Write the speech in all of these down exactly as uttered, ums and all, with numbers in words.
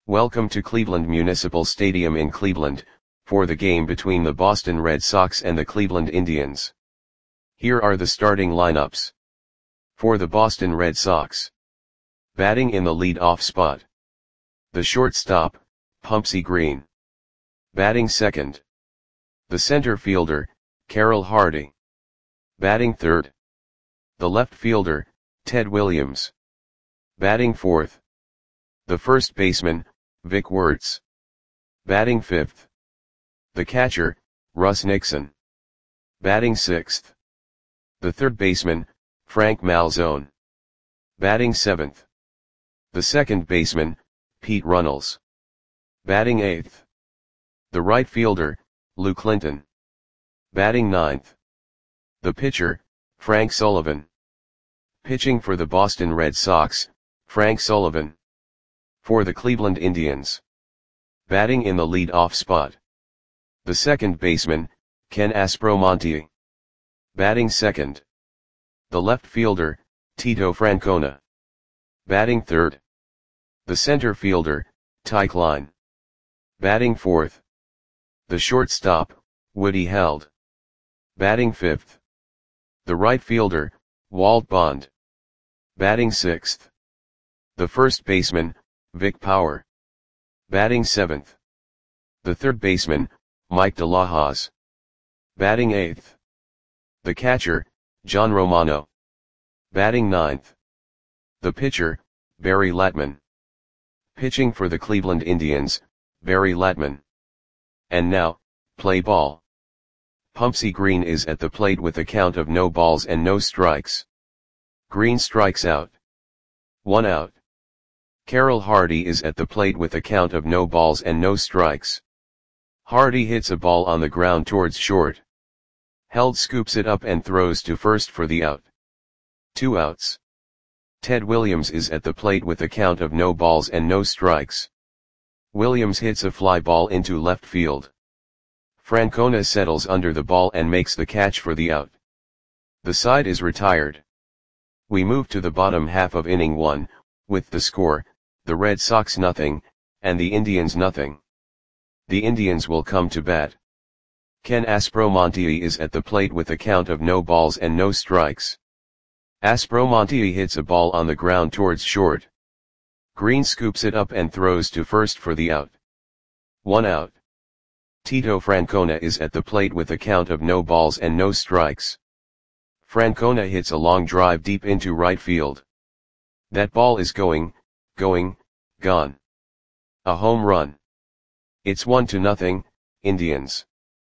Welcome to Cleveland Municipal Stadium in Cleveland, for the game between the Boston Red Sox and the Cleveland Indians. Here are the starting lineups. For the Boston Red Sox. Batting in the lead-off spot. The shortstop, Pumpsie Green. Batting second. The center fielder, Carroll Hardy. Batting third. The left fielder, Ted Williams. Batting fourth. The first baseman, Vic Wertz. Batting fifth. The catcher, Russ Nixon. Batting sixth. The third baseman, Frank Malzone. Batting seventh. The second baseman, Pete Runnels. Batting eighth. The right fielder, Lou Clinton. Batting ninth. The pitcher, Frank Sullivan. Pitching for the Boston Red Sox, Frank Sullivan. For the Cleveland Indians. Batting in the lead-off spot. The second baseman, Ken Aspromonte. Batting second. The left fielder, Tito Francona. Batting third. The center fielder, Ty Klein. Batting fourth. The shortstop, Woody Held. Batting fifth. The right fielder, Walt Bond. Batting sixth. The first baseman, Vic Power. Batting seventh. The third baseman, Mike DeLahoz. Batting eighth. The catcher, John Romano. Batting ninth. The pitcher, Barry Latman. Pitching for the Cleveland Indians, Barry Latman. And now, play ball. Pumpsie Green is at the plate with a count of no balls and no strikes. Green strikes out. One out. Carroll Hardy is at the plate with a count of no balls and no strikes. Hardy hits a ball on the ground towards short. Held scoops it up and throws to first for the out. Two outs. Ted Williams is at the plate with a count of no balls and no strikes. Williams hits a fly ball into left field. Francona settles under the ball and makes the catch for the out. The side is retired. We move to the bottom half of inning one, with the score, the Red Sox nothing, and the Indians nothing. The Indians will come to bat. Ken Aspromonte is at the plate with a count of no balls and no strikes. Aspromonte hits a ball on the ground towards short. Green scoops it up and throws to first for the out. One out. Tito Francona is at the plate with a count of no balls and no strikes. Francona hits a long drive deep into right field. That ball is going, going, gone. A home run. It's one to nothing, Indians.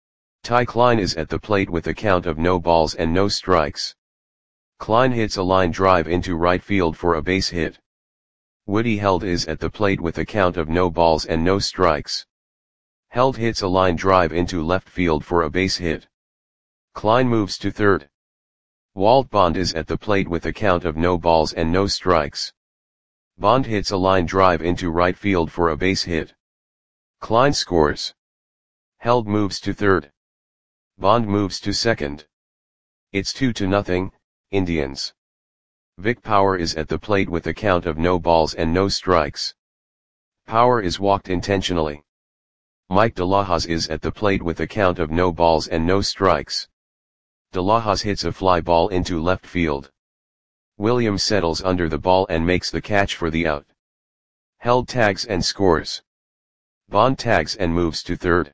Ty Klein is at the plate with a count of no balls and no strikes. Klein hits a line drive into right field for a base hit. Woody Held is at the plate with a count of no balls and no strikes. Held hits a line drive into left field for a base hit. Klein moves to third. Walt Bond is at the plate with a count of no balls and no strikes. Bond hits a line drive into right field for a base hit. Klein scores. Held moves to third. Bond moves to second. It's two to nothing, Indians. Vic Power is at the plate with a count of no balls and no strikes. Power is walked intentionally. Mike DeLahoz is at the plate with a count of no balls and no strikes. DeLahoz hits a fly ball into left field. Williams settles under the ball and makes the catch for the out. Held tags and scores. Bond tags and moves to third.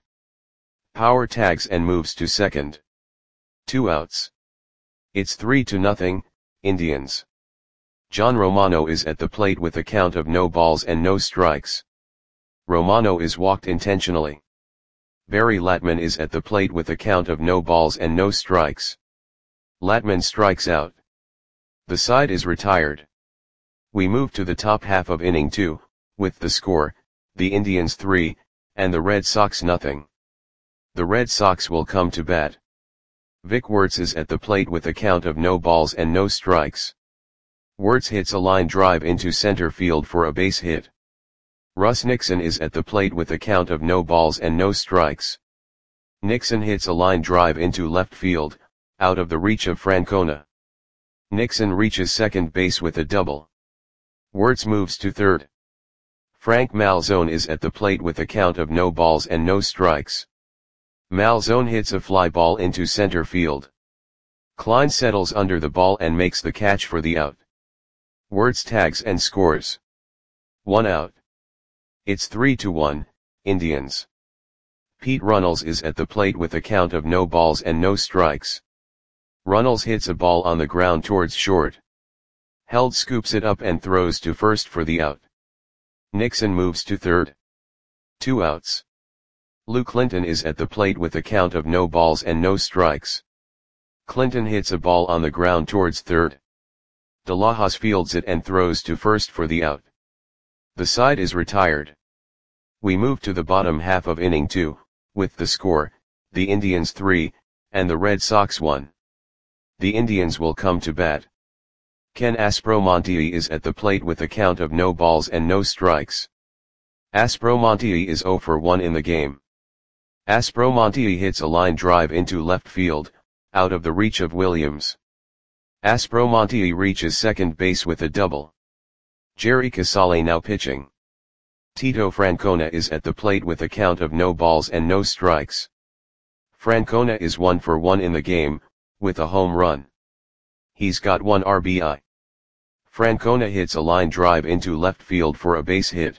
Power tags and moves to second. Two outs. It's three to nothing, Indians. John Romano is at the plate with a count of no balls and no strikes. Romano is walked intentionally. Barry Latman is at the plate with a count of no balls and no strikes. Latman strikes out. The side is retired. We move to the top half of inning two, with the score, the Indians three, and the Red Sox nothing. The Red Sox will come to bat. Vic Wertz is at the plate with a count of no balls and no strikes. Wertz hits a line drive into center field for a base hit. Russ Nixon is at the plate with a count of no balls and no strikes. Nixon hits a line drive into left field, out of the reach of Francona. Nixon reaches second base with a double. Wertz moves to third. Frank Malzone is at the plate with a count of no balls and no strikes. Malzone hits a fly ball into center field. Klein settles under the ball and makes the catch for the out. Wirtz tags and scores. One out. It's three to one, Indians. Pete Runnels is at the plate with a count of no balls and no strikes. Runnels hits a ball on the ground towards short. Held scoops it up and throws to first for the out. Nixon moves to third. Two outs. Lou Clinton is at the plate with a count of no balls and no strikes. Clinton hits a ball on the ground towards third. De La Hoz fields it and throws to first for the out. The side is retired. We move to the bottom half of inning two, with the score, the Indians three, and the Red Sox one. The Indians will come to bat. Ken Aspromonte is at the plate with a count of no balls and no strikes. Aspromonte is zero for one in the game. Aspromonte hits a line drive into left field, out of the reach of Williams. Aspromonte reaches second base with a double. Jerry Casale now pitching. Tito Francona is at the plate with a count of no balls and no strikes. Francona is one for one in the game, with a home run. He's got one R B I. Francona hits a line drive into left field for a base hit.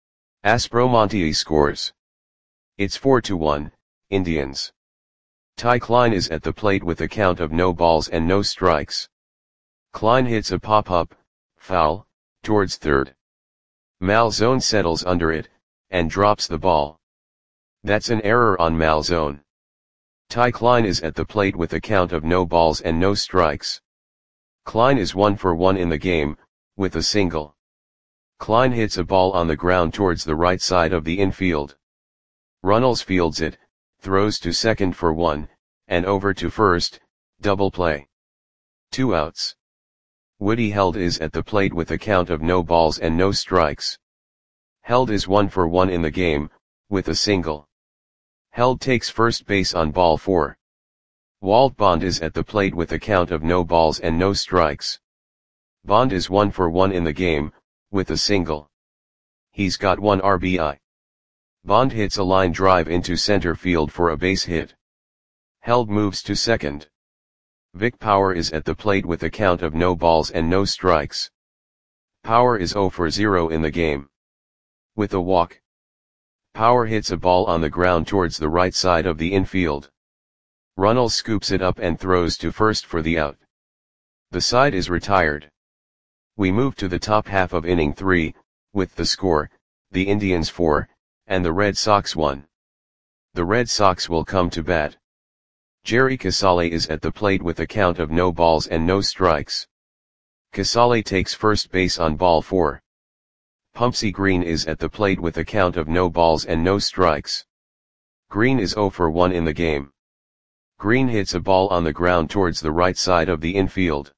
Aspromonte scores. It's four to one, Indians. Ty Klein is at the plate with a count of no balls and no strikes. Klein hits a pop-up, foul, towards third. Malzone settles under it, and drops the ball. That's an error on Malzone. Ty Klein is at the plate with a count of no balls and no strikes. Klein is one for one in the game, with a single. Klein hits a ball on the ground towards the right side of the infield. Runnels fields it, throws to second for one, and over to first, double play. Two outs. Woody Held is at the plate with a count of no balls and no strikes. Held is one for one in the game, with a single. Held takes first base on ball four. Walt Bond is at the plate with a count of no balls and no strikes. Bond is one for one in the game, with a single. He's got one R B I. Bond hits a line drive into center field for a base hit. Held moves to second. Vic Power is at the plate with a count of no balls and no strikes. Power is zero for zero in the game. With a walk. Power hits a ball on the ground towards the right side of the infield. Runnels scoops it up and throws to first for the out. The side is retired. We move to the top half of inning three, with the score, the Indians four, and the Red Sox one. The Red Sox will come to bat. Jerry Casale is at the plate with a count of no balls and no strikes. Casale takes first base on ball four. Pumpsy Green is at the plate with a count of no balls and no strikes. Green is zero for one in the game. Green hits a ball on the ground towards the right side of the infield.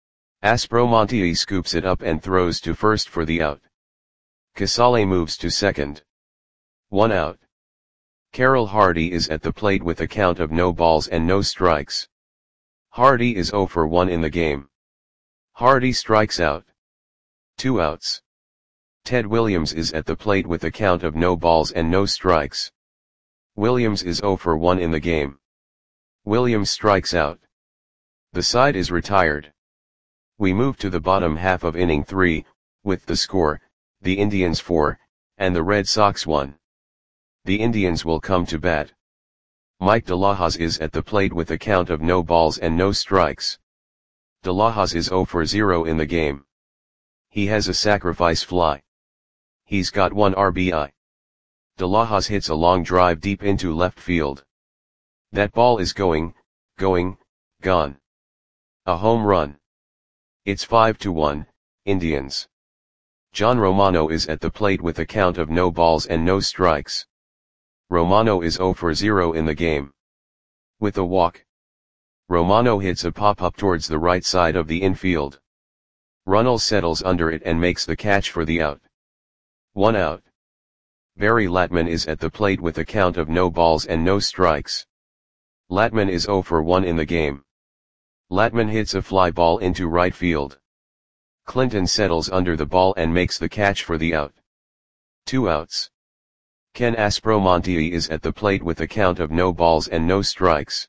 Aspromonte scoops it up and throws to first for the out. Casale moves to second. One out. Carroll Hardy is at the plate with a count of no balls and no strikes. Hardy is zero for one in the game. Hardy strikes out. Two outs. Ted Williams is at the plate with a count of no balls and no strikes. Williams is zero for one in the game. Williams strikes out. The side is retired. We move to the bottom half of inning three, with the score, the Indians four, and the Red Sox one. The Indians will come to bat. Mike De La Hoz is at the plate with a count of no balls and no strikes. De La Hoz is zero for zero in the game. He has a sacrifice fly. He's got one R B I. De La Hoz hits a long drive deep into left field. That ball is going, going, gone. A home run. It's five to one, Indians. John Romano is at the plate with a count of no balls and no strikes. Romano is zero for zero in the game. With a walk. Romano hits a pop-up towards the right side of the infield. Runnels settles under it and makes the catch for the out. One out. Barry Latman is at the plate with a count of no balls and no strikes. Latman is zero for one in the game. Latman hits a fly ball into right field. Clinton settles under the ball and makes the catch for the out. two outs. Ken Aspromonte is at the plate with a count of no balls and no strikes.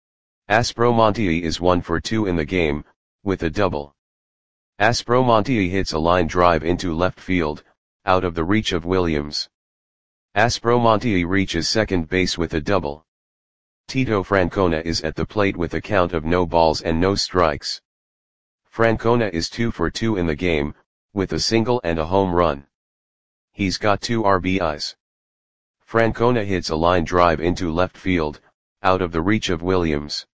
Aspromonte is one for two in the game, with a double. Aspromonte hits a line drive into left field, out of the reach of Williams. Aspromonte reaches second base with a double. Tito Francona is at the plate with a count of no balls and no strikes. Francona is two for two in the game, with a single and a home run. He's got two R B Is. Francona hits a line drive into left field, out of the reach of Williams.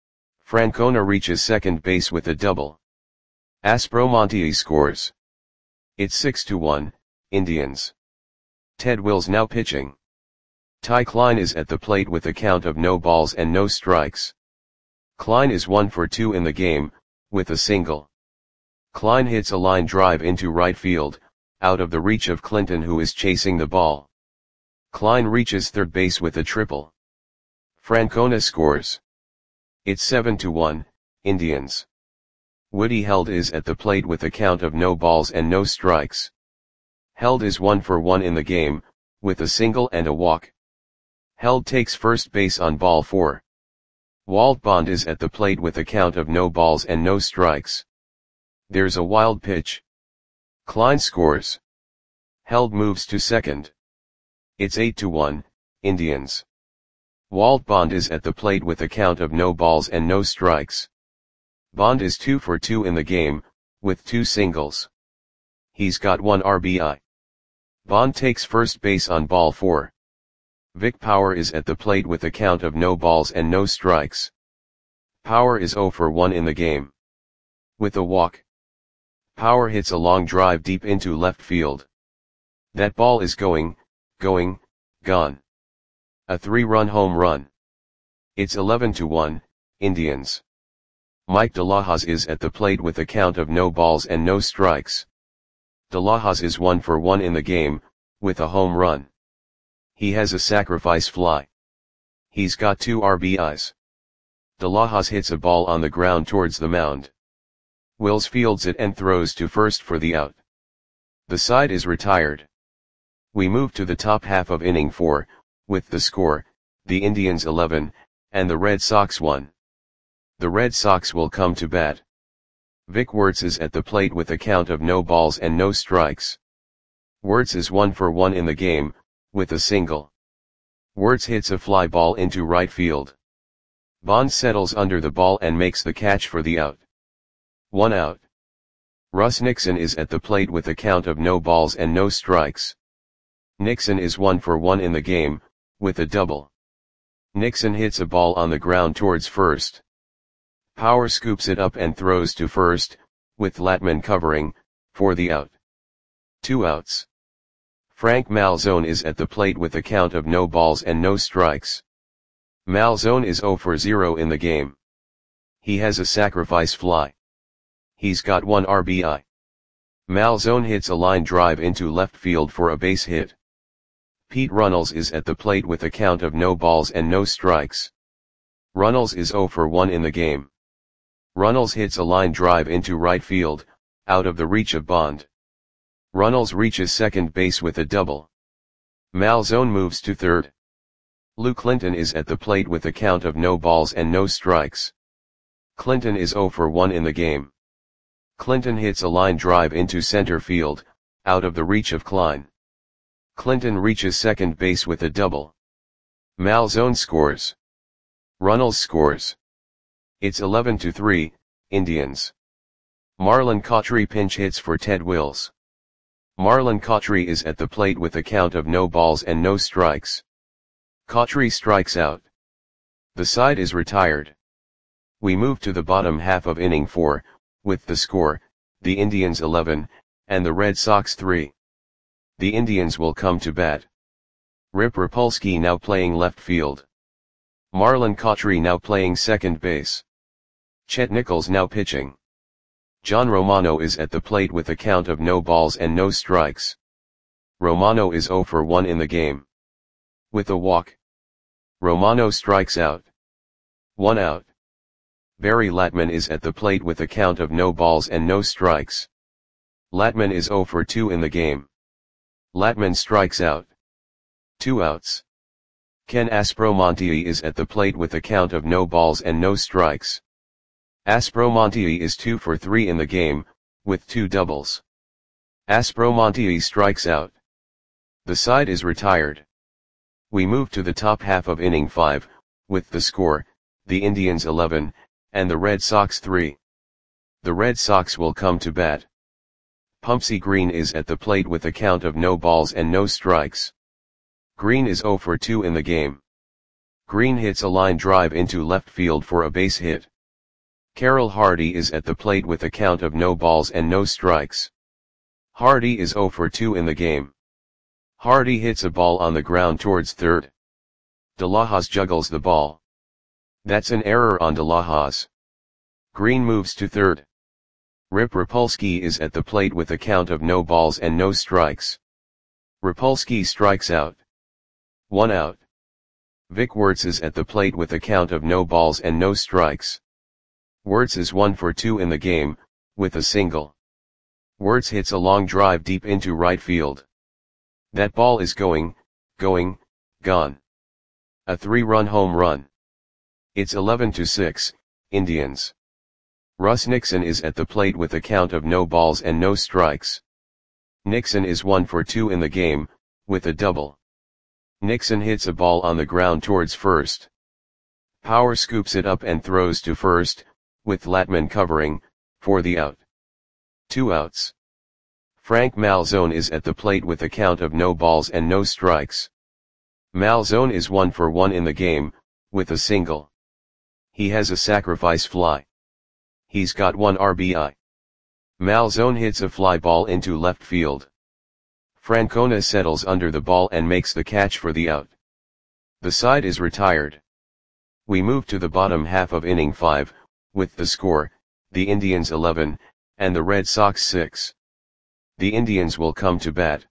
Francona reaches second base with a double. Aspromonte scores. It's six to one, Indians. Ted Wills now pitching. Ty Klein is at the plate with a count of no balls and no strikes. Klein is one for two in the game, with a single. Klein hits a line drive into right field, out of the reach of Clinton, who is chasing the ball. Klein reaches third base with a triple. Francona scores. It's seven to one, Indians. Woody Held is at the plate with a count of no balls and no strikes. Held is one for one in the game, with a single and a walk. Held takes first base on ball four. Walt Bond is at the plate with a count of no balls and no strikes. There's a wild pitch. Klein scores. Held moves to second. It's eight to one, Indians. Walt Bond is at the plate with a count of no balls and no strikes. Bond is two for two in the game, with two singles. He's got one R B I. Bond takes first base on ball four. Vic Power is at the plate with a count of no balls and no strikes. Power is zero for one in the game. With a walk. Power hits a long drive deep into left field. That ball is going, going, gone. A three-run home run. It's eleven to one, Indians. Mike De La Hoz is at the plate with a count of no balls and no strikes. De La Hoz is one for one in the game, with a home run. He has a sacrifice fly. He's got two R B Is. De La Hoz hits a ball on the ground towards the mound. Wills fields it and throws to first for the out. The side is retired. We move to the top half of inning four, with the score, the Indians eleven, and the Red Sox one. The Red Sox will come to bat. Vic Wertz is at the plate with a count of no balls and no strikes. Wertz is one for one in the game, with a single. Wertz hits a fly ball into right field. Bond settles under the ball and makes the catch for the out. One out. Russ Nixon is at the plate with a count of no balls and no strikes. Nixon is one for one in the game, with a double. Nixon hits a ball on the ground towards first. Power scoops it up and throws to first, with Latman covering, for the out. Two outs. Frank Malzone is at the plate with a count of no balls and no strikes. Malzone is zero for zero in the game. He has a sacrifice fly. He's got one R B I. Malzone hits a line drive into left field for a base hit. Pete Runnels is at the plate with a count of no balls and no strikes. Runnels is zero for one in the game. Runnels hits a line drive into right field, out of the reach of Bond. Runnels reaches second base with a double. Malzone moves to third. Lou Clinton is at the plate with a count of no balls and no strikes. Clinton is zero for one in the game. Clinton hits a line drive into center field, out of the reach of Klein. Clinton reaches second base with a double. Malzone scores. Runnels scores. It's eleven to three, Indians. Marlon Cautry pinch hits for Ted Wills. Marlon Cautry is at the plate with a count of no balls and no strikes. Cautry strikes out. The side is retired. We move to the bottom half of inning four, with the score, the Indians eleven, and the Red Sox three. The Indians will come to bat. Rip Rapolsky now playing left field. Marlon Cautry now playing second base. Chet Nichols now pitching. John Romano is at the plate with a count of no balls and no strikes. Romano is zero for one in the game. With a walk. Romano strikes out. One out. Barry Latman is at the plate with a count of no balls and no strikes. Latman is zero for two in the game. Latman strikes out. Two outs. Ken Aspromonte is at the plate with a count of no balls and no strikes. Aspromonte is two for three in the game, with two doubles. Aspromonte strikes out. The side is retired. We move to the top half of inning five, with the score, the Indians eleven, and the Red Sox three. The Red Sox will come to bat. Pumpsie Green is at the plate with a count of no balls and no strikes. Green is zero for two in the game. Green hits a line drive into left field for a base hit. Carroll Hardy is at the plate with a count of no balls and no strikes. Hardy is zero for two in the game. Hardy hits a ball on the ground towards third. De La Hoz juggles the ball. That's an error on De La Hoz. Green moves to third. Rip Rapolsky is at the plate with a count of no balls and no strikes. Rapolsky strikes out. One out. Vic Wertz is at the plate with a count of no balls and no strikes. Wertz is one for two in the game, with a single. Wertz hits a long drive deep into right field. That ball is going, going, gone. A three-run home run. It's eleven to six, Indians. Russ Nixon is at the plate with a count of no balls and no strikes. Nixon is one for two in the game, with a double. Nixon hits a ball on the ground towards first. Power scoops it up and throws to first, with Latman covering, for the out. Two outs. Frank Malzone is at the plate with a count of no balls and no strikes. Malzone is one for one in the game, with a single. He has a sacrifice fly. He's got one R B I. Malzone hits a fly ball into left field. Francona settles under the ball and makes the catch for the out. The side is retired. We move to the bottom half of inning five, with the score, the Indians eleven, and the Red Sox six. The Indians will come to bat.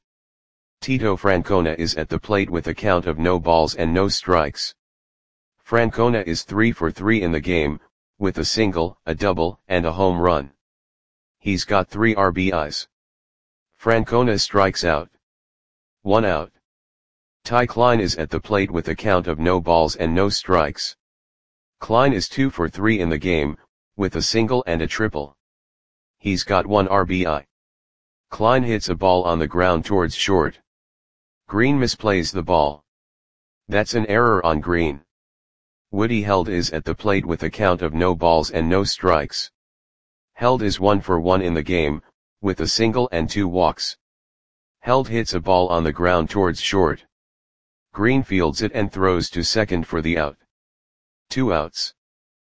Tito Francona is at the plate with a count of no balls and no strikes. Francona is three for three in the game, with a single, a double, and a home run. He's got three R B Is. Francona strikes out. One out. Ty Klein is at the plate with a count of no balls and no strikes. Klein is two for three in the game, with a single and a triple. He's got one R B I. Klein hits a ball on the ground towards short. Green misplays the ball. That's an error on Green. Woody Held is at the plate with a count of no balls and no strikes. Held is one for one in the game, with a single and two walks. Held hits a ball on the ground towards short. Green fields it and throws to second for the out. Two outs.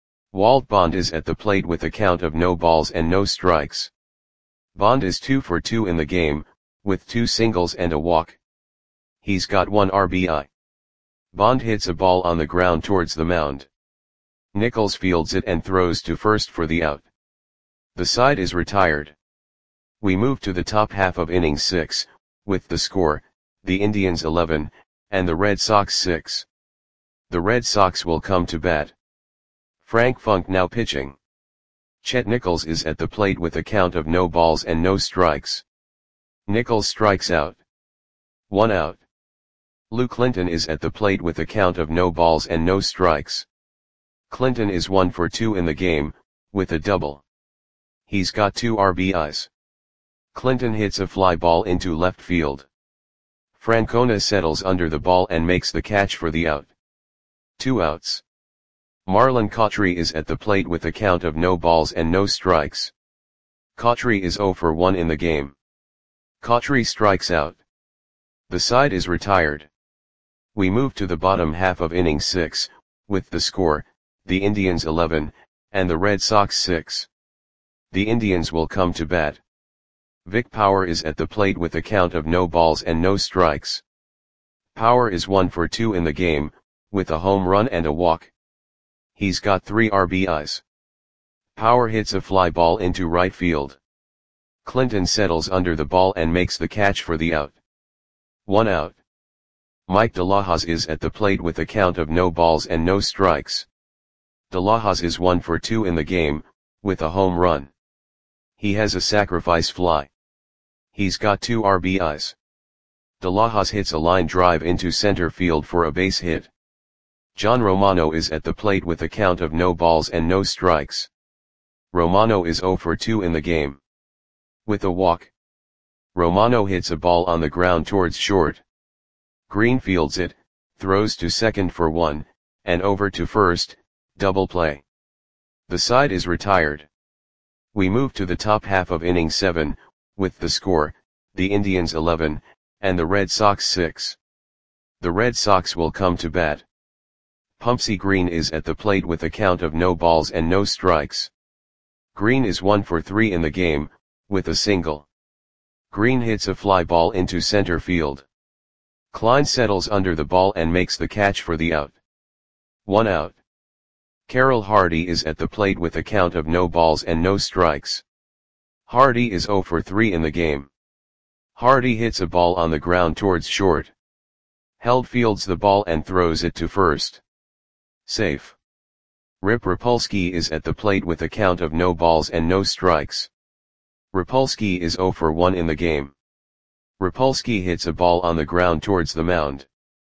Walt Bond is at the plate with a count of no balls and no strikes. Bond is two for two in the game, with two singles and a walk. He's got one R B I. Bond hits a ball on the ground towards the mound. Nichols fields it and throws to first for the out. The side is retired. We move to the top half of inning six, with the score, the Indians eleven, and the Red Sox six. The Red Sox will come to bat. Frank Funk now pitching. Chet Nichols is at the plate with a count of no balls and no strikes. Nichols strikes out. One out. Lou Clinton is at the plate with a count of no balls and no strikes. Clinton is one for two in the game, with a double. He's got two R B Is. Clinton hits a fly ball into left field. Francona settles under the ball and makes the catch for the out. Two outs. Marlon Cautry is at the plate with a count of no balls and no strikes. Cautry is zero for one in the game. Cautry strikes out. The side is retired. We move to the bottom half of inning six, with the score, the Indians eleven, and the Red Sox six. The Indians will come to bat. Vic Power is at the plate with a count of no balls and no strikes. Power is one for two in the game, with a home run and a walk. He's got three R B Is. Power hits a fly ball into right field. Clinton settles under the ball and makes the catch for the out. One out. Mike De La Hoz is at the plate with a count of no balls and no strikes. De La Hoz is one for two in the game, with a home run. He has a sacrifice fly. He's got two R B Is. De Lajas hits a line drive into center field for a base hit. John Romano is at the plate with a count of no balls and no strikes. Romano is zero for two in the game. With a walk, Romano hits a ball on the ground towards short. Green fields it, throws to second for one, and over to first, double play. The side is retired. We move to the top half of inning seven, with the score, the Indians eleven, and the Red Sox six. The Red Sox will come to bat. Pumpsie Green is at the plate with a count of no balls and no strikes. Green is one for three in the game, with a single. Green hits a fly ball into center field. Klein settles under the ball and makes the catch for the out. One out. Carroll Hardy is at the plate with a count of no balls and no strikes. Hardy is zero for three in the game. Hardy hits a ball on the ground towards short. Held fields the ball and throws it to first. Safe. Rip Rapolsky is at the plate with a count of no balls and no strikes. Rapolsky is zero for one in the game. Rapolsky hits a ball on the ground towards the mound.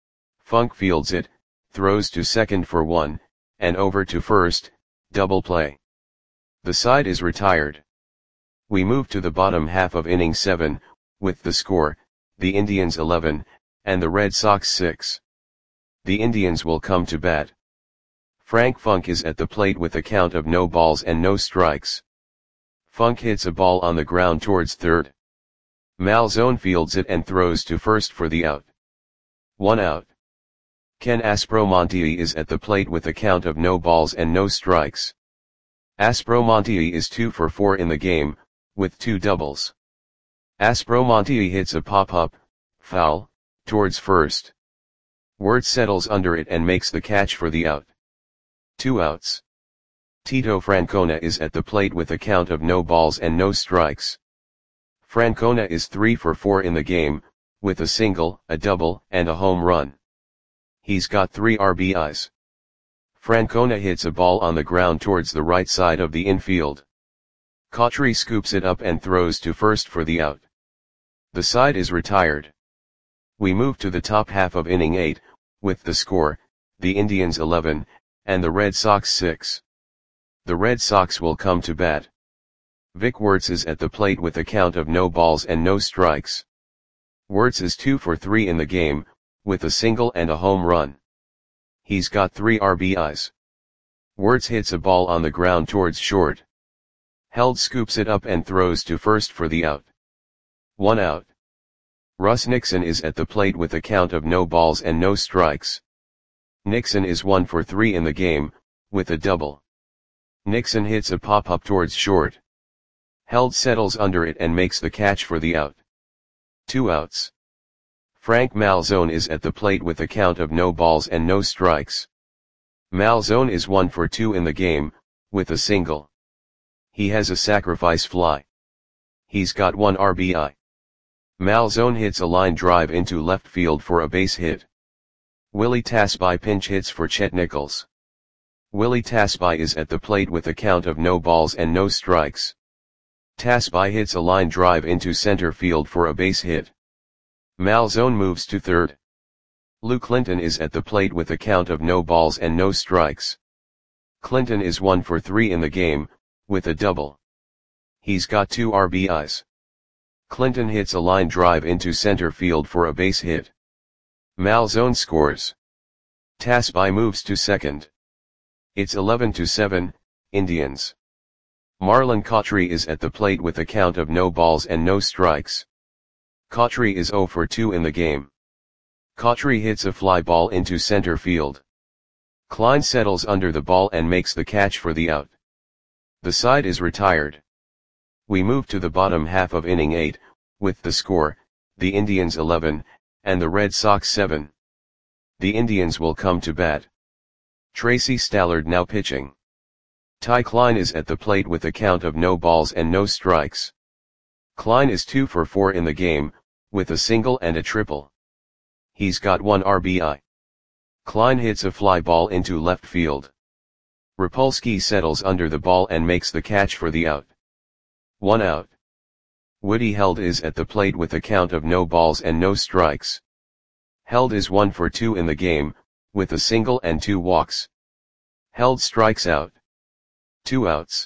Funk fields it, throws to second for one, and over to first, double play. The side is retired. We move to the bottom half of inning seven, with the score, the Indians eleven, and the Red Sox six. The Indians will come to bat. Frank Funk is at the plate with a count of no balls and no strikes. Funk hits a ball on the ground towards third. Malzone fields it and throws to first for the out. One out. Ken Aspromonte is at the plate with a count of no balls and no strikes. Aspromonte is two for four in the game, with two doubles. Aspromonte hits a pop-up, foul, towards first. Wirtz settles under it and makes the catch for the out. Two outs. Tito Francona is at the plate with a count of no balls and no strikes. Francona is three for four in the game, with a single, a double, and a home run. He's got three R B Is. Francona hits a ball on the ground towards the right side of the infield. Cautry scoops it up and throws to first for the out. The side is retired. We move to the top half of inning eight, with the score, the Indians eleven, and the Red Sox six. The Red Sox will come to bat. Vic Wirtz is at the plate with a count of no balls and no strikes. Wirtz is two for three in the game, with a single and a home run. He's got three R B Is. Wirtz hits a ball on the ground towards short. Held scoops it up and throws to first for the out. One out. Russ Nixon is at the plate with a count of no balls and no strikes. Nixon is one for three in the game, with a double. Nixon hits a pop-up towards short. Held settles under it and makes the catch for the out. Two outs. Frank Malzone is at the plate with a count of no balls and no strikes. Malzone is one for two in the game, with a single. He has a sacrifice fly. He's got one R B I. Malzone hits a line drive into left field for a base hit. Willie Tasby pinch hits for Chet Nichols. Willie Tasby is at the plate with a count of no balls and no strikes. Tasby hits a line drive into center field for a base hit. Malzone moves to third. Lou Clinton is at the plate with a count of no balls and no strikes. Clinton is one for three in the game, with a double. He's got two R B Is. Clinton hits a line drive into center field for a base hit. Malzone scores. Tasby moves to second. It's eleven to seven, Indians. Marlon Cautry is at the plate with a count of no balls and no strikes. Cautry is zero for two in the game. Cautry hits a fly ball into center field. Klein settles under the ball and makes the catch for the out. The side is retired. We move to the bottom half of inning eight, with the score, the Indians eleven, and the Red Sox seven. The Indians will come to bat. Tracy Stallard now pitching. Ty Klein is at the plate with a count of no balls and no strikes. Klein is two for four in the game, with a single and a triple. He's got one R B I. Klein hits a fly ball into left field. Rapolsky settles under the ball and makes the catch for the out. One out. Woody Held is at the plate with a count of no balls and no strikes. Held is one for two in the game, with a single and two walks. Held strikes out. Two outs.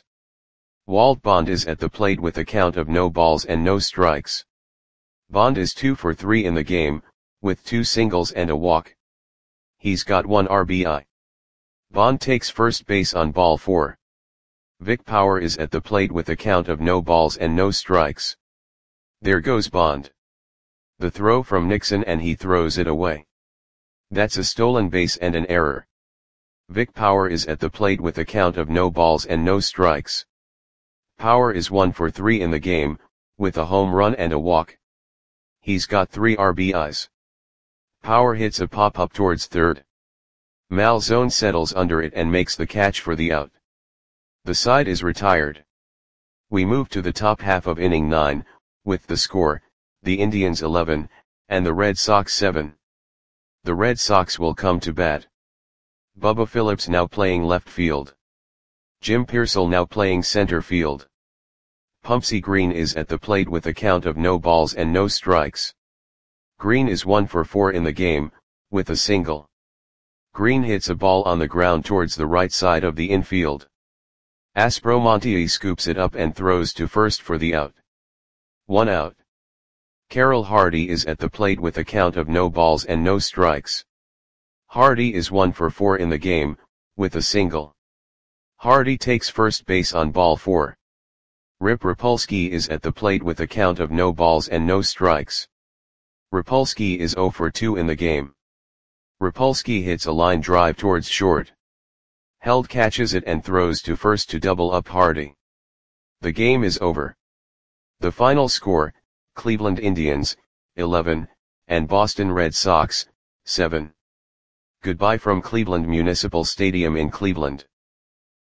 Walt Bond is at the plate with a count of no balls and no strikes. Bond is two for three in the game, with two singles and a walk. He's got one R B I. Bond takes first base on ball four. Vic Power is at the plate with a count of no balls and no strikes. There goes Bond. The throw from Nixon and he throws it away. That's a stolen base and an error. Vic Power is at the plate with a count of no balls and no strikes. Power is one for three in the game, with a home run and a walk. He's got three R B Is. Power hits a pop-up towards third. Malzone settles under it and makes the catch for the out. The side is retired. We move to the top half of inning nine, with the score, the Indians eleven, and the Red Sox seven. The Red Sox will come to bat. Bubba Phillips now playing left field. Jim Pearsall now playing center field. Pumpsie Green is at the plate with a count of no balls and no strikes. Green is one for four in the game, with a single. Green hits a ball on the ground towards the right side of the infield. Aspromonte scoops it up and throws to first for the out. One out. Carroll Hardy is at the plate with a count of no balls and no strikes. Hardy is one for four in the game, with a single. Hardy takes first base on ball four. Rip Rapolsky is at the plate with a count of no balls and no strikes. Rapolsky is zero for two in the game. Rapolsky hits a line drive towards short. Held catches it and throws to first to double up Hardy. The game is over. The final score, Cleveland Indians, eleven, and Boston Red Sox, seven. Goodbye from Cleveland Municipal Stadium in Cleveland.